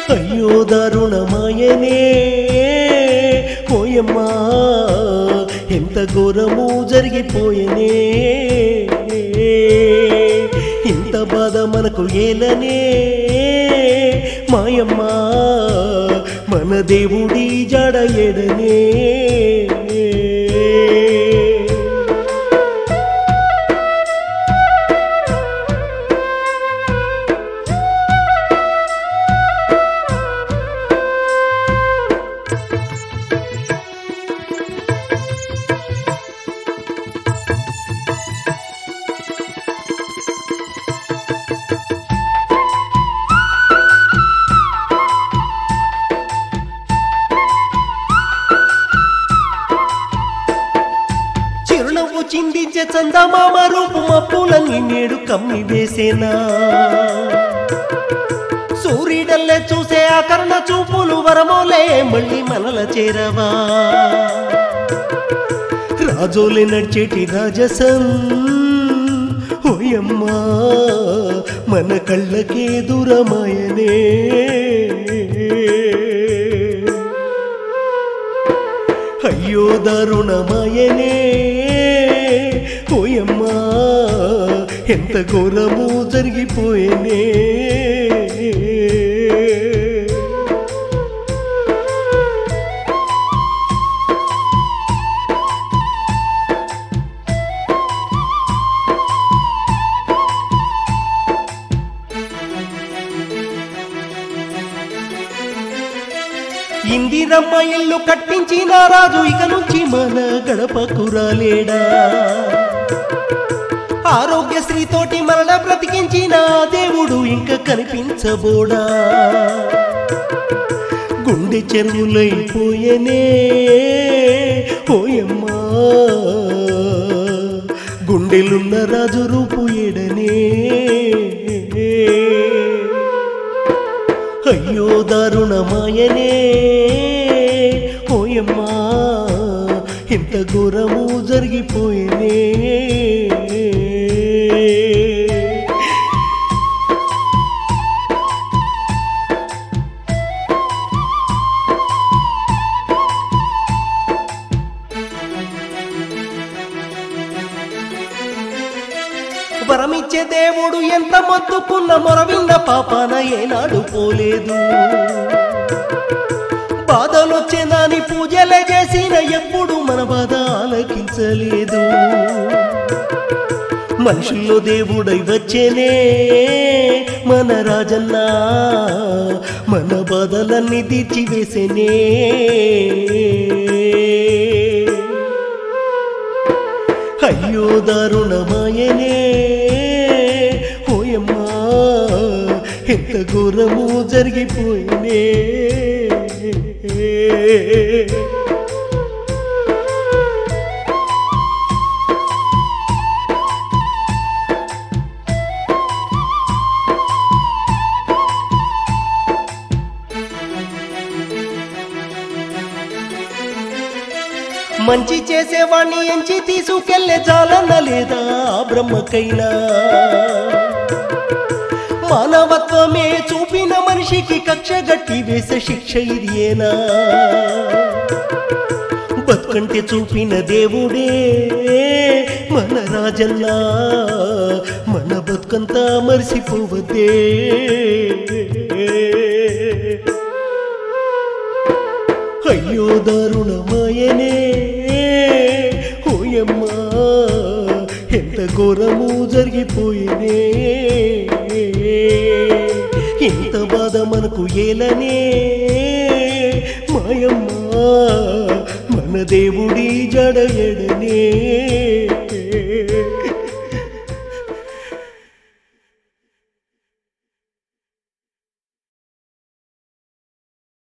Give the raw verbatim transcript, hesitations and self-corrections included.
అయ్యో దారుణమాయనే పోయమ్మా ఎంత ఘోరము జరిగిపోయనే ఇంత బాధ మనకు ఏలనే మాయమ్మా మన దేవుడి జాడ ఎడనే చిరునవ్వు చిందించే చందమామ రూపు మప్పులన్నీ నేడు కమ్మి వేసేనా సూర్యుడల్లే చూసే ఆ కర్ణ చూపులు వరమోలే మళ్ళీ మనల చేరవా రాజోలే నడిచేటి రాజసం ఓయమ్మా మన కళ్ళకే దూరమాయనే అయ్యో దారుణమాయనే ఓయమ్మా ఎంత ఘోరము జరిగిపోయేనే ఇందిరమ్మ ఇల్లు కట్టించిన రాజు ఇక నుంచి మన గడపకు రాలేడా ఆరోగ్యశ్రీ తోటి మరణ బ్రతికించిన దేవుడు ఇంకా కనిపించబోడా గుండె చెరువులైపోయేనే ఓయమ్మా గుండెలున్న రాజు రూపు ఎడనే అయ్యో దారుణమాయనే ఓయమ్మా ఎంత ఘోరము జరిగిపోయేనే వరమిచ్చే దేవుడు ఎంత మొత్తుకున్న మొరవిన్న పాపాన ఏనాడు పోలేదు బాధలొచ్చే దాని పూజలే చేసిన ఎప్పుడు మన బాధ ఆలకించలేదు మనుషుల్లో దేవుడై వచ్చేనే మన రాజన్న మన బాధలన్నీ తీర్చివేసేనే అయ్యో దారుణమాయనే ఓయమ్మా ఎంత ఘోరము జరిగిపోయినే మంచి చేసేవాణ్ణి ఎంచి తీసుకెళ్లే చాలన్న లేదా బ్రహ్మకైనా మానవత్వమే చూపిన మనిషికి కక్ష గట్టి వేసే శిక్ష ఇదేనా బతుకంటే చూపిన దేవుడే మన రాజన్న మన బతుకంతా మరిసిపోవద్దే అయ్యో దారుణమాయనే ఓయమ్మా ఎంత ఘోరము జరిగిపోయేనే ఎంత బాధ మనకు ఏలనే మాయమ్మా మన దేవుడి జడ ఎడనే